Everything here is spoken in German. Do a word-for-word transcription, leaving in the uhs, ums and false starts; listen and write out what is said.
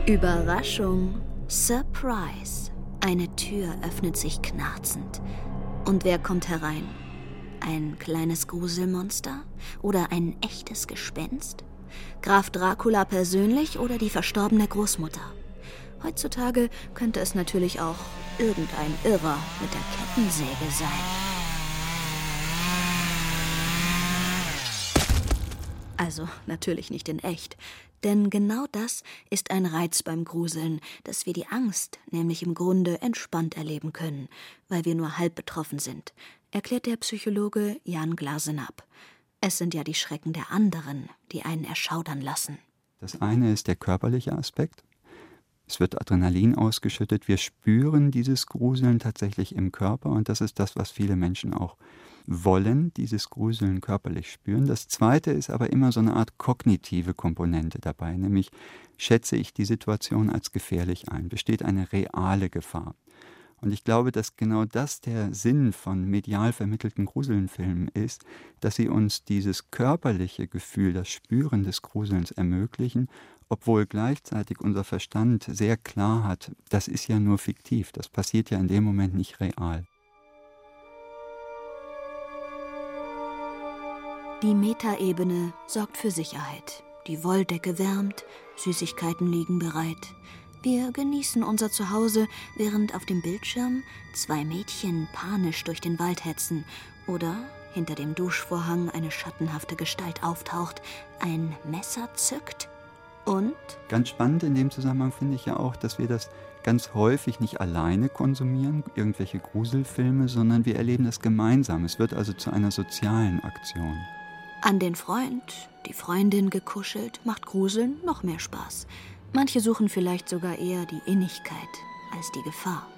Überraschung, Surprise. Eine Tür öffnet sich knarzend. Und wer kommt herein? Ein kleines Gruselmonster? Oder ein echtes Gespenst? Graf Dracula persönlich oder die verstorbene Großmutter? Heutzutage könnte es natürlich auch irgendein Irrer mit der Kettensäge sein. Also natürlich nicht in echt. Denn genau das ist ein Reiz beim Gruseln, dass wir die Angst nämlich im Grunde entspannt erleben können, weil wir nur halb betroffen sind, erklärt der Psychologe Jan Glasenapp. Es sind ja die Schrecken der anderen, die einen erschaudern lassen. Das eine ist der körperliche Aspekt. Es wird Adrenalin ausgeschüttet. Wir spüren dieses Gruseln tatsächlich im Körper und das ist das, was viele Menschen auch wollen, dieses Gruseln körperlich spüren. Das zweite ist aber immer so eine Art kognitive Komponente dabei, nämlich schätze ich die Situation als gefährlich ein, besteht eine reale Gefahr. Und ich glaube, dass genau das der Sinn von medial vermittelten Gruselfilmen ist, dass sie uns dieses körperliche Gefühl, das Spüren des Gruselns ermöglichen, obwohl gleichzeitig unser Verstand sehr klar hat, das ist ja nur fiktiv, das passiert ja in dem Moment nicht real. Die Metaebene sorgt für Sicherheit. Die Wolldecke wärmt, Süßigkeiten liegen bereit. Wir genießen unser Zuhause, während auf dem Bildschirm zwei Mädchen panisch durch den Wald hetzen oder hinter dem Duschvorhang eine schattenhafte Gestalt auftaucht, ein Messer zückt und... Ganz spannend in dem Zusammenhang finde ich ja auch, dass wir das ganz häufig nicht alleine konsumieren, irgendwelche Gruselfilme, sondern wir erleben das gemeinsam. Es wird also zu einer sozialen Aktion. An den Freund, die Freundin gekuschelt, macht Gruseln noch mehr Spaß. Manche suchen vielleicht sogar eher die Innigkeit als die Gefahr.